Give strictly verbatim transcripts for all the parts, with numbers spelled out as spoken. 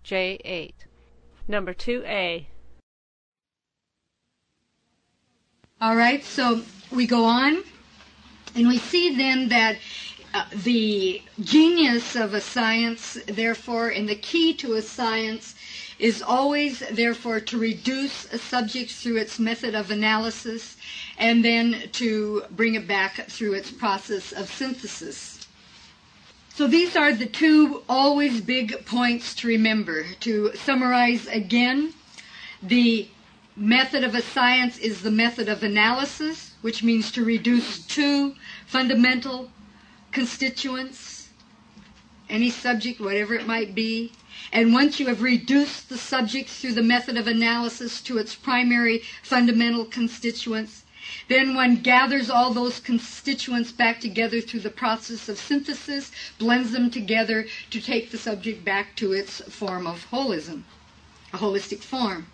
J eight. Number two A. All right, so we go on, and we see then that uh, the genius of a science, therefore, and the key to a science is always, therefore, to reduce a subject through its method of analysis and then to bring it back through its process of synthesis. So these are the two always big points to remember. To summarize again, the method of a science is the method of analysis, which means to reduce two fundamental constituents, any subject, whatever it might be. And once you have reduced the subject through the method of analysis to its primary fundamental constituents, then one gathers all those constituents back together through the process of synthesis, blends them together to take the subject back to its form of holism, a holistic form.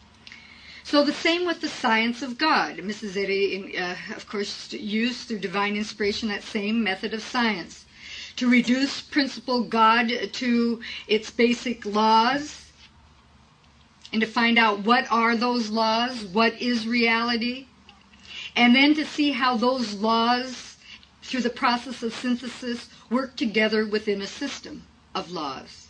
So the same with the science of God. Missus Eddy, uh, of course, used through divine inspiration that same method of science to reduce principle God to its basic laws and to find out what are those laws, what is reality, and then to see how those laws, through the process of synthesis, work together within a system of laws.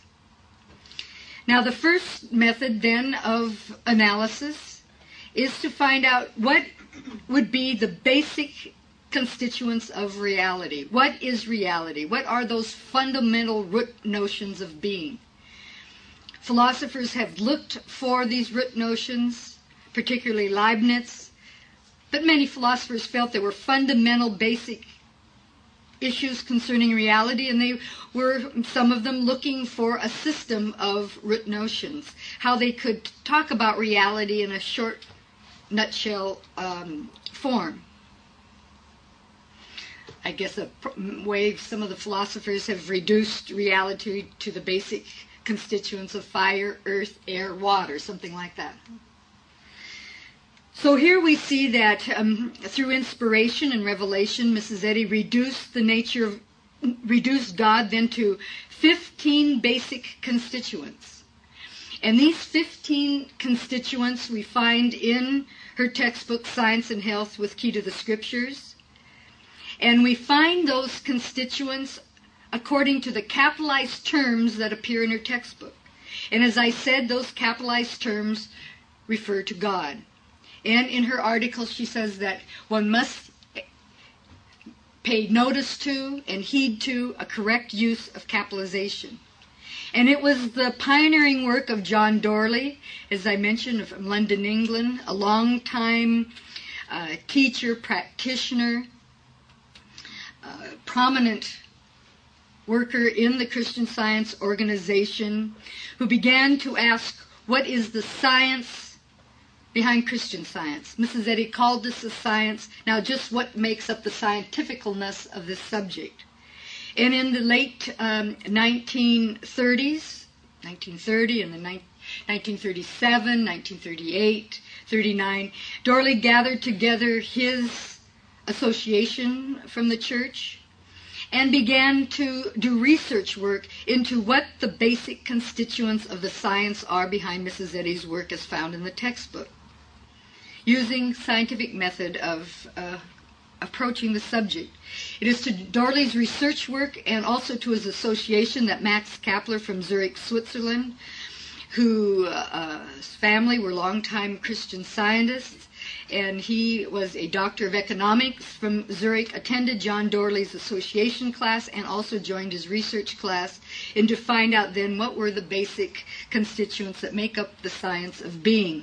Now, the first method, then, of analysis is to find out what would be the basic constituents of reality. What is reality? What are those fundamental root notions of being? Philosophers have looked for these root notions, particularly Leibniz, but many philosophers felt there were fundamental basic issues concerning reality, and they were, some of them, looking for a system of root notions, how they could talk about reality in a short nutshell um, form. I guess a way some of the philosophers have reduced reality to the basic constituents of fire, earth, air, water, something like that. So here we see that um, through inspiration and revelation, Missus Eddy reduced the nature of, reduced God then to fifteen basic constituents. And these fifteen constituents we find in her textbook, Science and Health with Key to the Scriptures. And we find those constituents according to the capitalized terms that appear in her textbook. And as I said, those capitalized terms refer to God. And in her article, she says that one must pay notice to and heed to a correct use of capitalization. And it was the pioneering work of John Dorley, as I mentioned, from London, England, a long-time uh, teacher, practitioner, uh, prominent worker in the Christian Science organization, who began to ask, what is the science behind Christian Science? Missus Eddy called this a science. Now, just what makes up the scientificalness of this subject? And in the late um, nineteen thirties, nineteen thirty and the ni- nineteen thirty-seven, nineteen thirty-eight, thirty-nine, Dorley gathered together his association from the church and began to do research work into what the basic constituents of the science are behind Missus Eddy's work as found in the textbook, using scientific method of uh, approaching the subject. It is to Dorley's research work and also to his association that Max Kapler from Zurich, Switzerland, whose uh, family were longtime Christian scientists, and he was a doctor of economics from Zurich, attended John Dorley's association class and also joined his research class, and to find out then what were the basic constituents that make up the science of being.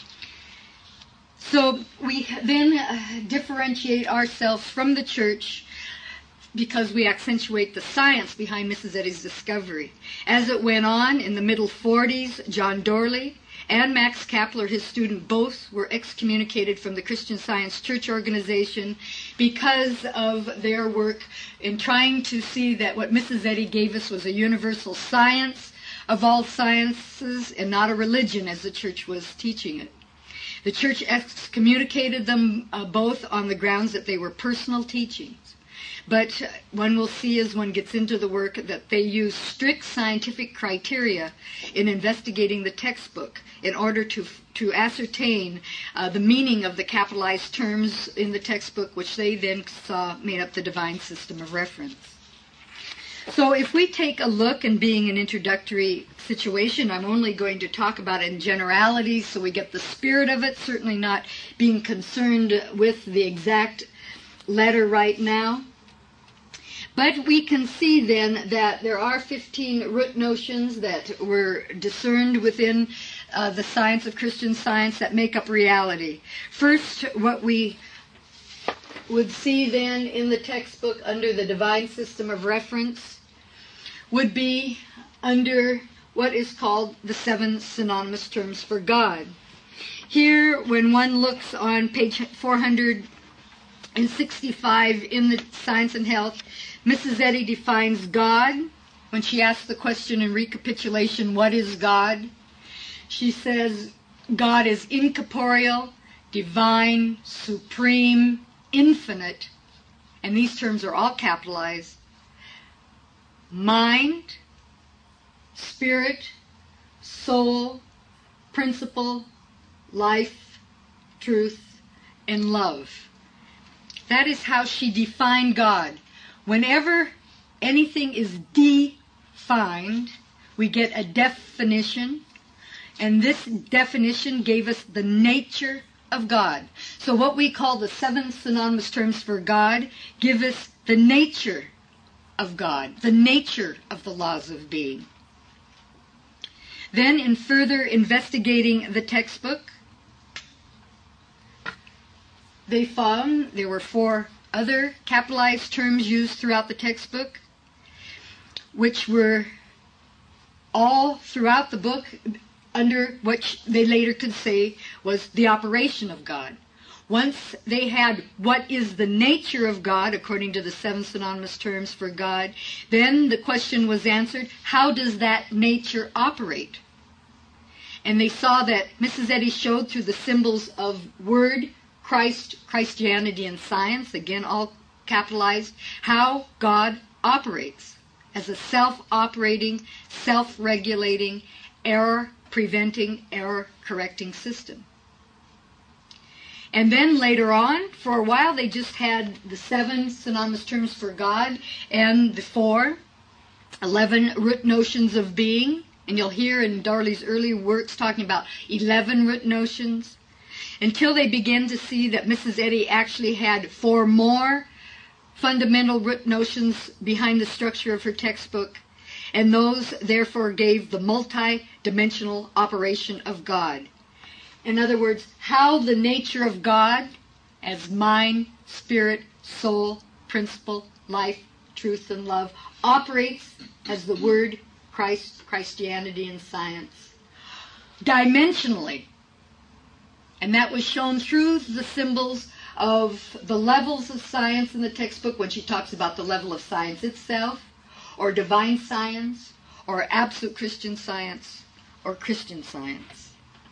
So we then uh, differentiate ourselves from the church because we accentuate the science behind Missus Eddy's discovery. As it went on in the middle forties, John Dorley and Max Kapler, his student, both were excommunicated from the Christian Science Church organization because of their work in trying to see that what Missus Eddy gave us was a universal science of all sciences and not a religion as the church was teaching it. The church excommunicated them uh, both on the grounds that they were personal teachings. But one will see as one gets into the work that they use strict scientific criteria in investigating the textbook in order to to ascertain uh, the meaning of the capitalized terms in the textbook, which they then saw made up the divine system of reference. So if we take a look, and being an introductory situation, I'm only going to talk about it in generalities so we get the spirit of it, certainly not being concerned with the exact letter right now. But we can see then that there are fifteen root notions that were discerned within uh, the science of Christian Science that make up reality. First, what we would see then in the textbook under the divine system of reference would be under what is called the seven synonymous terms for God. Here, when one looks on page four hundred sixty-five in the Science and Health, Missus Eddy defines God. When she asks the question in recapitulation, what is God? She says God is incorporeal, divine, supreme, infinite, and these terms are all capitalized, mind, spirit, soul, principle, life, truth, and love. That is how she defined God. Whenever anything is defined, we get a definition, and this definition gave us the nature of God. So what we call the seven synonymous terms for God give us the nature of God, the nature of the laws of being. Then, in further investigating the textbook, they found there were four other capitalized terms used throughout the textbook, which were all throughout the book under what they later could say was the operation of God. Once they had what is the nature of God, according to the seven synonymous terms for God, then the question was answered, how does that nature operate? And they saw that Missus Eddy showed through the symbols of Word, Christ, Christianity, and Science, again all capitalized, how God operates as a self-operating, self-regulating, error-preventing, error-correcting system. And then later on, for a while, they just had the seven synonymous terms for God and the four, eleven root notions of being. And you'll hear in Darley's early works talking about eleven root notions, until they begin to see that Missus Eddy actually had four more fundamental root notions behind the structure of her textbook, and those therefore gave the multi-dimensional operation of God. In other words, how the nature of God as mind, spirit, soul, principle, life, truth, and love operates as the Word, Christ, Christianity, and Science. Dimensionally. And that was shown through the symbols of the levels of science in the textbook when she talks about the level of science itself, or divine science, or absolute Christian Science, or Christian Science.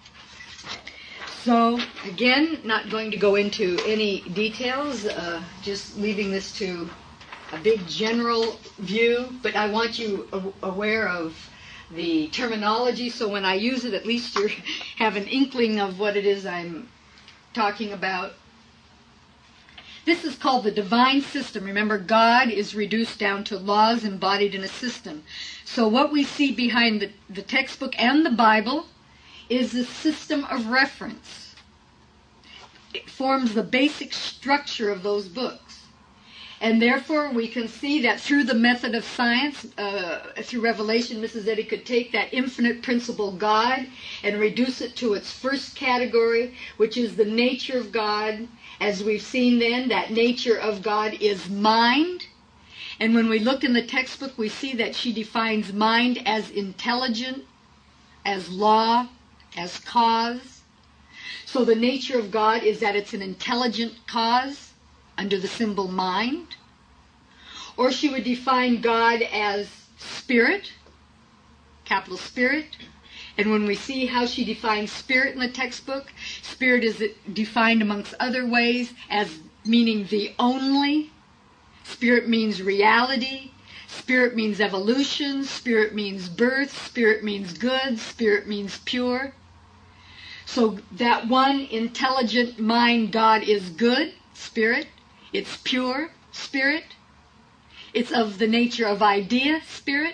So, again, not going to go into any details, uh, just leaving this to a big general view, but I want you a- aware of the terminology, so when I use it, at least you have an inkling of what it is I'm talking about. This is called the divine system. Remember, God is reduced down to laws embodied in a system. So what we see behind the, the textbook and the Bible is the system of reference. It forms the basic structure of those books. And therefore, we can see that through the method of science, uh, through revelation, Missus Eddy could take that infinite principle God and reduce it to its first category, which is the nature of God. As we've seen then, that nature of God is mind. And when we look in the textbook, we see that she defines mind as intelligent, as law, as cause. So the nature of God is that it's an intelligent cause under the symbol mind. Or she would define God as spirit, capital Spirit. And when we see how she defines spirit in the textbook, spirit is defined amongst other ways as meaning the only, Spirit means reality. Spirit means evolution. Spirit means birth. Spirit means good. Spirit means pure. So that one intelligent mind, God, is good, spirit. It's pure, spirit. It's of the nature of idea, spirit.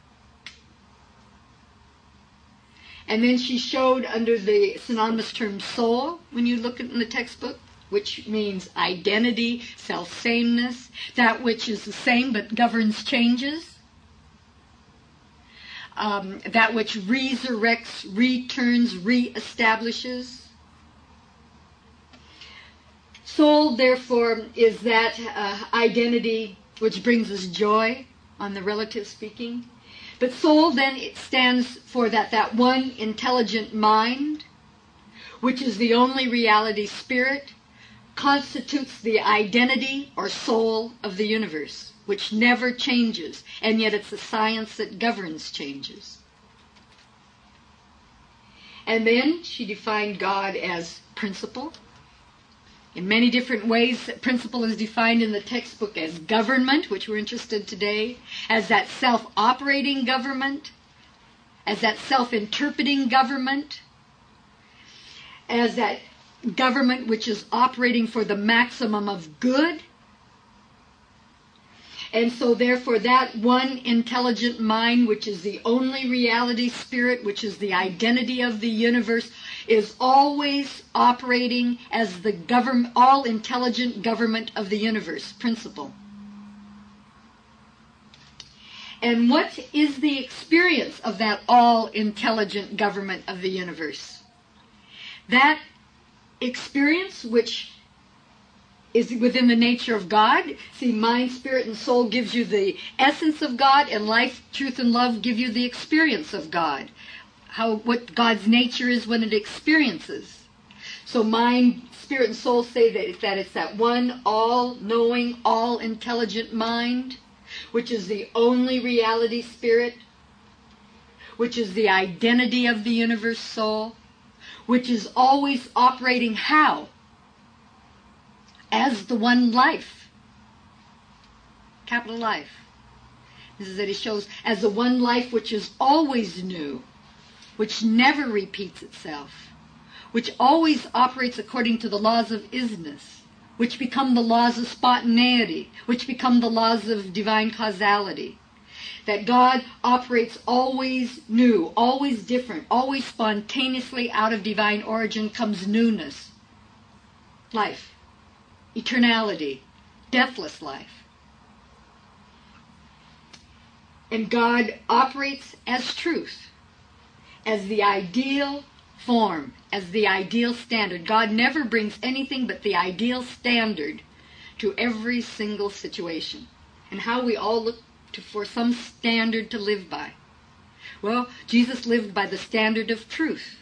And then she showed under the synonymous term soul, when you look at in the textbook, which means identity, self-sameness, that which is the same but governs changes. Um, that which resurrects, returns, reestablishes. Soul, therefore, is that uh, identity which brings us joy, on the relative speaking. But soul, then, it stands for that, that one intelligent mind, which is the only reality spirit, constitutes the identity or soul of the universe, which never changes, and yet it's the science that governs changes. And then she defined God as principle. In many different ways, principle is defined in the textbook as government, which we're interested in today, as that self-operating government, as that self-interpreting government, as that government which is operating for the maximum of good. And so therefore that one intelligent mind, which is the only reality spirit, which is the identity of the universe, is always operating as the government, all intelligent government of the universe, principle. And what is the experience of that all intelligent government of the universe? That experience which is within the nature of God. See, mind, spirit, and soul gives you the essence of God, and life, truth, and love give you the experience of God. How, what God's nature is when it experiences. So mind, spirit, and soul say that it's, that it's that one all-knowing, all-intelligent mind, which is the only reality spirit, which is the identity of the universe soul, which is always operating how? As the one life. Capital life. This is that he shows as the one life which is always new, which never repeats itself, which always operates according to the laws of isness, which become the laws of spontaneity, which become the laws of divine causality. That God operates always new, always different, always spontaneously out of divine origin comes newness, life, eternality, deathless life. And God operates as truth, as the ideal form, as the ideal standard. God never brings anything but the ideal standard to every single situation. And how we all look to, for some standard to live by. Well, Jesus lived by the standard of truth.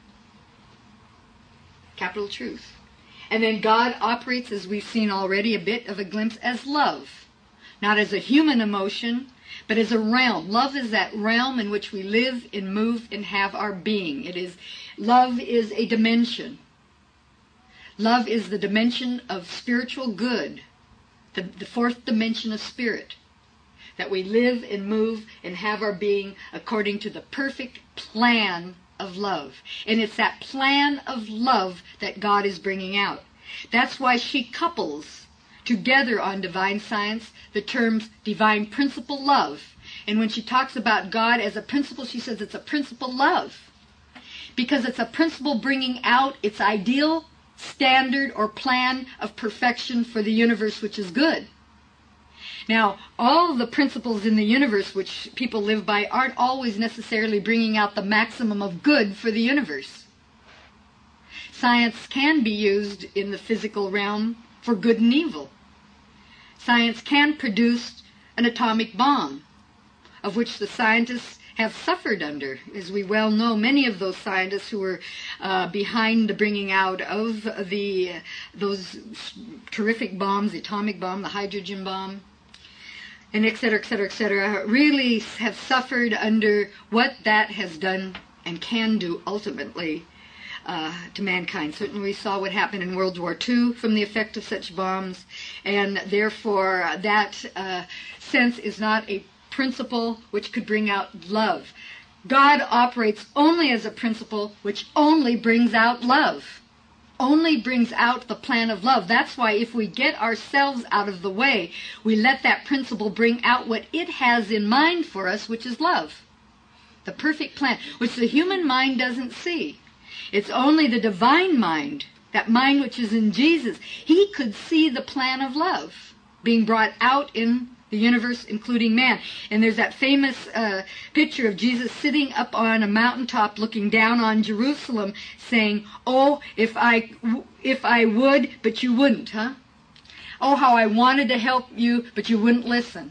Capital truth. And then God operates, as we've seen already a bit of a glimpse, as love. Not as a human emotion, but as a realm. Love is that realm in which we live and move and have our being. It is, love is a dimension. Love is the dimension of spiritual good, the, the fourth dimension of spirit. That we live and move and have our being according to the perfect plan of love. And it's that plan of love that God is bringing out. That's why she couples together on divine science the terms divine principle love. And when she talks about God as a principle, she says it's a principle love. Because it's a principle bringing out its ideal standard or plan of perfection for the universe, which is good. Now, all of the principles in the universe which people live by aren't always necessarily bringing out the maximum of good for the universe. Science can be used in the physical realm for good and evil. Science can produce an atomic bomb, of which the scientists have suffered under. As we well know, many of those scientists who were uh, behind the bringing out of the those terrific bombs, the atomic bomb, the hydrogen bomb, and et cetera, et cetera, et cetera, really have suffered under what that has done and can do ultimately uh, to mankind. Certainly we saw what happened in World War Two from the effect of such bombs, and therefore uh, that uh, sense is not a principle which could bring out love. God operates only as a principle which only brings out love. Only brings out the plan of love. That's why if we get ourselves out of the way, we let that principle bring out what it has in mind for us, which is love. The perfect plan, which the human mind doesn't see. It's only the divine mind, that mind which is in Jesus. He could see the plan of love being brought out in the universe, including man. And there's that famous uh, picture of Jesus sitting up on a mountaintop looking down on Jerusalem saying, oh, if I, if I would, but you wouldn't, huh? Oh, how I wanted to help you, but you wouldn't listen.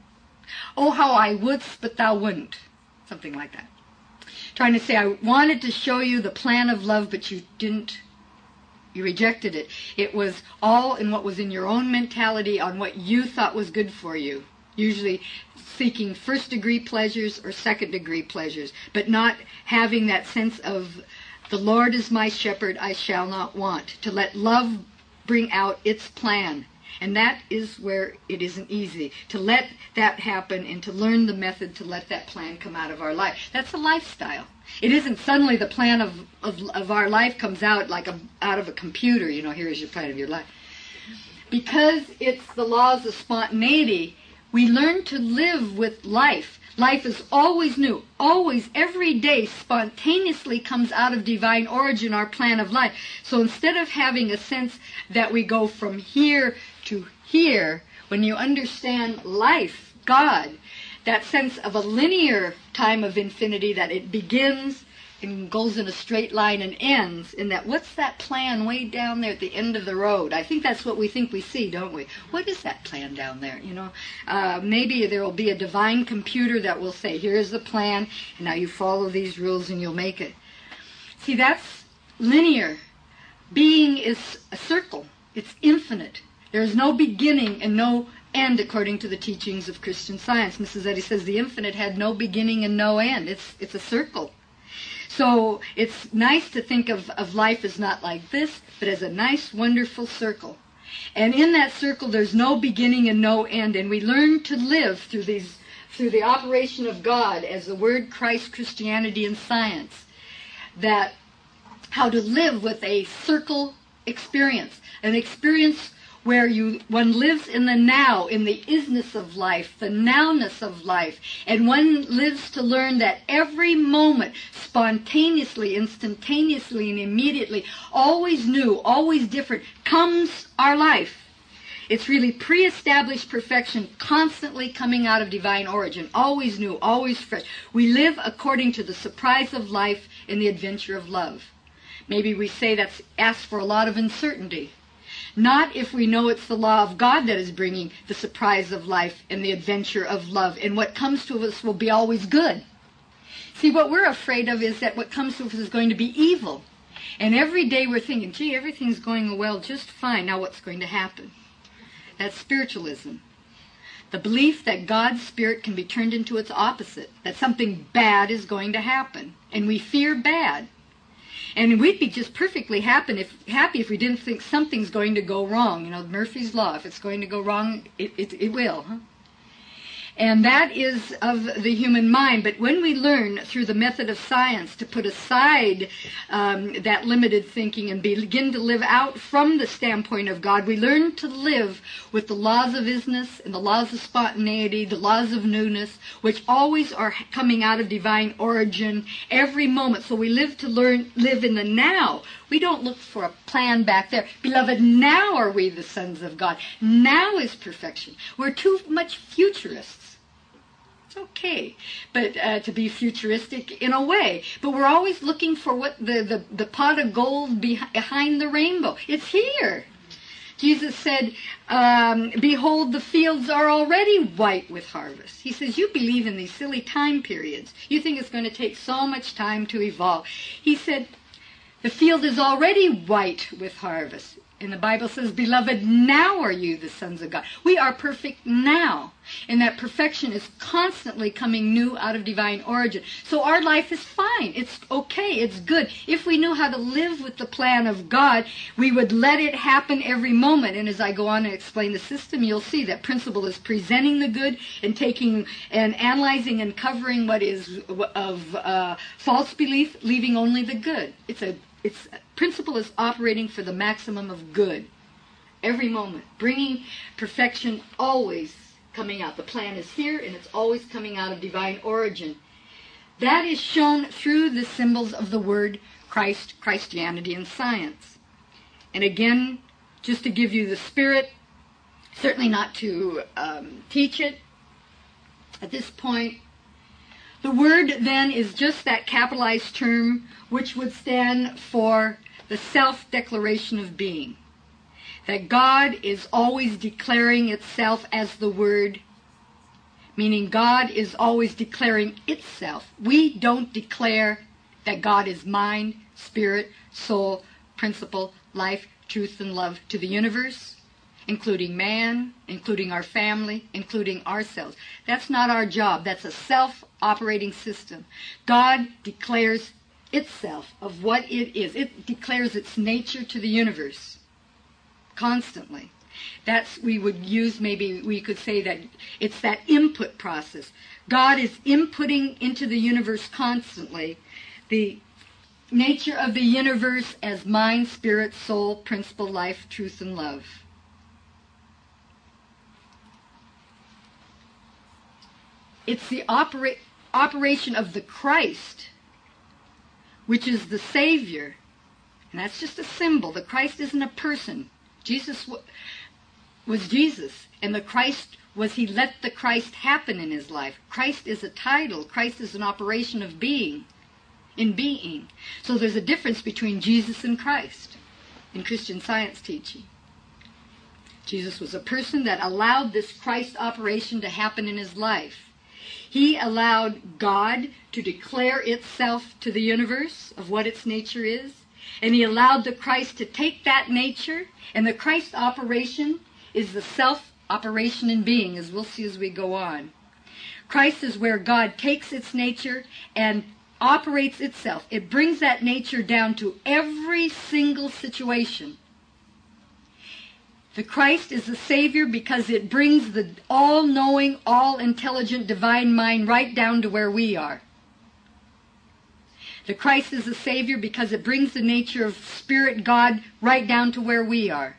Oh, how I wouldst, but thou wouldn't. Something like that. Trying to say, I wanted to show you the plan of love, but you didn't. You rejected it. It was all in what was in your own mentality, on what you thought was good for you. Usually seeking first-degree pleasures or second-degree pleasures, but not having that sense of, the Lord is my shepherd, I shall not want. To let love bring out its plan. And that is where it isn't easy. To let that happen and to learn the method to let that plan come out of our life. That's a lifestyle. It isn't suddenly the plan of, of, of our life comes out like a, out of a computer, you know, here's your plan of your life. Because it's the laws of spontaneity, we learn to live with life. Life is always new, always, every day, spontaneously comes out of divine origin, our plan of life. So instead of having a sense that we go from here to here, when you understand life, God, that sense of a linear time of infinity, that it begins and goes in a straight line and ends, in that what's that plan way down there at the end of the road? I think that's what we think we see, don't we? What is that plan down there, you know? Uh, maybe there will be a divine computer that will say, here's the plan, and now you follow these rules and you'll make it. See, that's linear. Being is a circle. It's infinite. There's no beginning and no end according to the teachings of Christian Science. Missus Eddy says the infinite had no beginning and no end. It's it's a circle. So it's nice to think of, of life as not like this, but as a nice, wonderful circle. And in that circle there's no beginning and no end. And we learn to live through these through the operation of God as the Word, Christ, Christianity, and Science. That how to live with a circle experience. An experience where you one lives in the now, in the isness of life, the nowness of life, and one lives to learn that every moment, spontaneously, instantaneously, and immediately, always new, always different, comes our life. It's really pre-established perfection, constantly coming out of divine origin, always new, always fresh. We live according to the surprise of life and the adventure of love. Maybe we say that's asks for a lot of uncertainty. Not if we know it's the law of God that is bringing the surprise of life and the adventure of love, and what comes to us will be always good. See, what we're afraid of is that what comes to us is going to be evil. And every day we're thinking, gee, everything's going well just fine, now what's going to happen? That's spiritualism. The belief that God's Spirit can be turned into its opposite, that something bad is going to happen, and we fear bad. And we'd be just perfectly happy if, happy if we didn't think something's going to go wrong. You know, Murphy's Law, if it's going to go wrong, it, it, it will. Huh? And that is of the human mind. But when we learn through the method of science to put aside um, that limited thinking and begin to live out from the standpoint of God, we learn to live with the laws of isness and the laws of spontaneity, the laws of newness, which always are coming out of divine origin every moment. So we live to learn, live in the now. We don't look for a plan back there. Beloved, now are we the sons of God. Now is perfection. We're too much futurists. It's okay, but uh, to be futuristic in a way. But we're always looking for what the, the, the pot of gold behind the rainbow. It's here. Jesus said, um, behold, the fields are already white with harvest. He says, you believe in these silly time periods. You think it's going to take so much time to evolve. He said, the field is already white with harvest. And the Bible says, beloved, now are you the sons of God. We are perfect now. And that perfection is constantly coming new out of divine origin. So our life is fine. It's okay. It's good. If we knew how to live with the plan of God, we would let it happen every moment. And as I go on and explain the system, you'll see that principle is presenting the good and taking and analyzing and covering what is of uh, false belief, leaving only the good. It's a It's principle is operating for the maximum of good every moment, bringing perfection always coming out. The plan is here, and it's always coming out of divine origin. That is shown through the symbols of the word Christ, Christianity, and science. And again, just to give you the spirit, certainly not to um, teach it at this point. The word then is just that capitalized term which would stand for the self-declaration of being. That God is always declaring itself as the Word, meaning God is always declaring itself. We don't declare that God is mind, spirit, soul, principle, life, truth, and love to the universe, including man, including our family, including ourselves. That's not our job. That's a self-operating system. God declares itself of what it is. It declares its nature to the universe constantly. That's, we would use, maybe we could say that it's that input process. God is inputting into the universe constantly the nature of the universe as mind, spirit, soul, principle, life, truth, and love. It's the opera- operation of the Christ, which is the Savior. And that's just a symbol. The Christ isn't a person. Jesus w- was Jesus. And the Christ was, he let the Christ happen in his life. Christ is a title. Christ is an operation of being, in being. So there's a difference between Jesus and Christ in Christian Science teaching. Jesus was a person that allowed this Christ operation to happen in his life. He allowed God to declare itself to the universe of what its nature is. And he allowed the Christ to take that nature. And the Christ operation is the self-operation in being, as we'll see as we go on. Christ is where God takes its nature and operates itself. It brings that nature down to every single situation. The Christ is the Savior because it brings the all-knowing, all-intelligent divine mind right down to where we are. The Christ is the Savior because it brings the nature of Spirit God right down to where we are.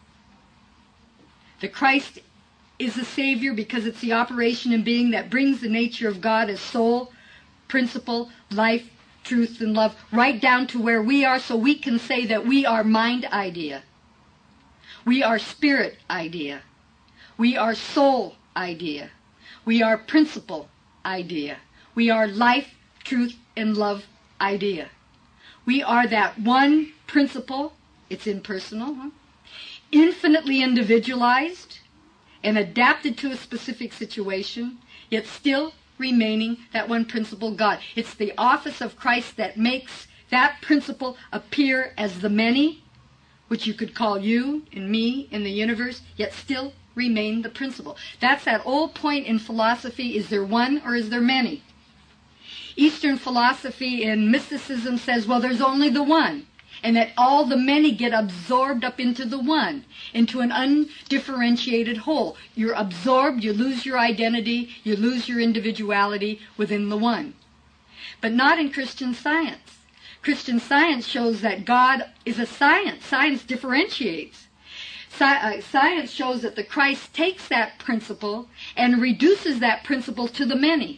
The Christ is the Savior because it's the operation and being that brings the nature of God as soul, principle, life, truth, and love right down to where we are, so we can say that we are mind idea. We are spirit idea. We are soul idea. We are principle idea. We are life, truth, and love idea. We are that one principle, it's impersonal, huh? Infinitely individualized and adapted to a specific situation, yet still remaining that one principle, God. It's the office of Christ that makes that principle appear as the many, which you could call you and me in the universe, yet still remain the principle. That's that old point in philosophy, is there one or is there many? Eastern philosophy and mysticism says, well, there's only the one, and that all the many get absorbed up into the one, into an undifferentiated whole. You're absorbed, you lose your identity, you lose your individuality within the one. But not in Christian Science. Christian Science shows that God is a science. Science differentiates. Sci- uh, science shows that the Christ takes that principle and reduces that principle to the many.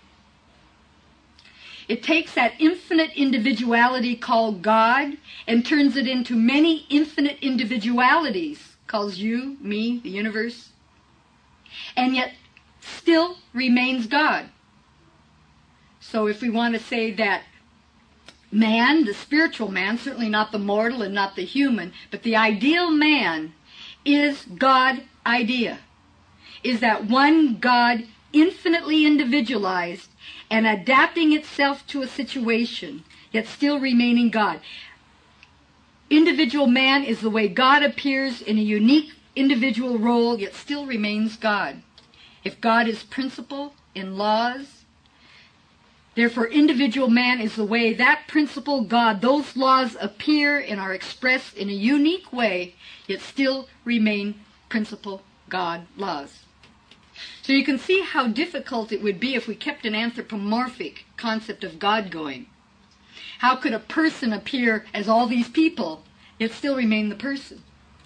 It takes that infinite individuality called God and turns it into many infinite individualities, calls you, me, the universe, and yet still remains God. So if we want to say that man, the spiritual man, certainly not the mortal and not the human, but the ideal man is God idea, is that one God infinitely individualized and adapting itself to a situation, yet still remaining God. individual man is the way God appears in a unique individual role, yet still remains God. If God is principle in laws, therefore individual man is the way that principle, God, those laws appear and are expressed in a unique way, yet still remain principle, God, laws. So you can see how difficult it would be if we kept an anthropomorphic concept of God going. How could a person appear as all these people, yet still remain the person?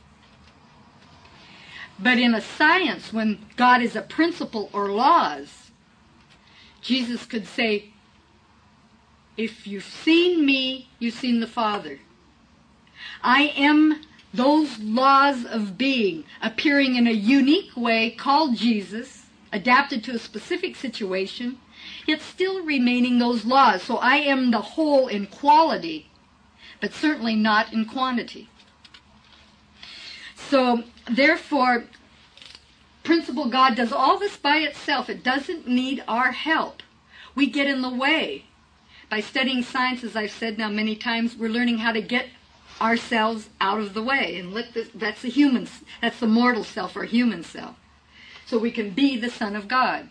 But in a science, when God is a principle or laws, Jesus could say, if you've seen me, you've seen the Father. I am those laws of being appearing in a unique way called Jesus, adapted to a specific situation, yet still remaining those laws. So I am the whole in quality, but certainly not in quantity. So, therefore, principle God does all this by itself. It doesn't need our help. We get in the way. By studying science, as I've said now many times, we're learning how to get ourselves out of the way. And let this, that's the human, that's the mortal self or human self. So we can be the Son of God.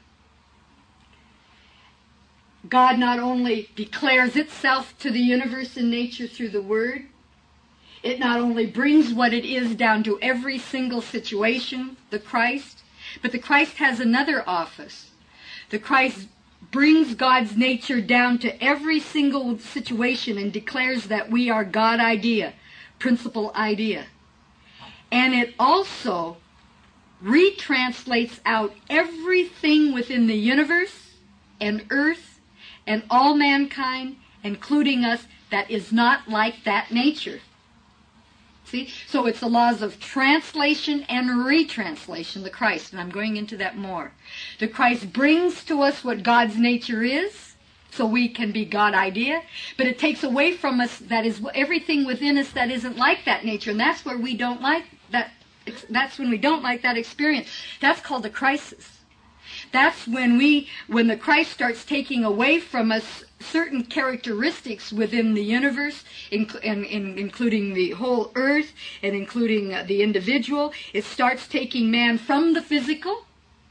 God not only declares itself to the universe and nature through the Word, it not only brings what it is down to every single situation, the Christ, but the Christ has another office. The Christ brings God's nature down to every single situation and declares that we are God idea, principle idea. And it also retranslates out everything within the universe and earth and all mankind, including us, that is not like that nature. See? So it's the laws of translation and retranslation, the Christ, and I'm going into that more. The Christ brings to us what God's nature is, so we can be God idea, but it takes away from us that is everything within us that isn't like that nature, and that's where we don't like that. That's when we don't like that experience. That's called a crisis. That's when we, when the Christ starts taking away from us certain characteristics within the universe, in, in, in, including the whole earth and including uh, the individual. It starts taking man from the physical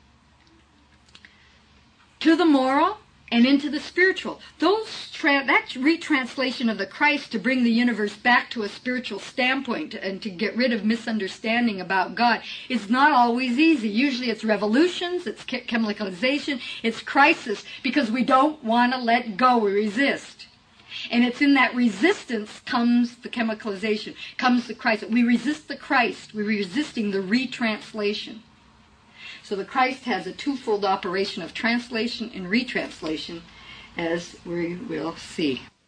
to the moral and into the spiritual. Those tra- that retranslation of the Christ to bring the universe back to a spiritual standpoint and to get rid of misunderstanding about God is not always easy. Usually it's revolutions, it's chemicalization, it's crisis, because we don't want to let go, we resist. And it's in that resistance comes the chemicalization, comes the Christ. We resist the Christ, we're resisting the retranslation. So the Christ has a twofold operation of translation and retranslation, as we will see.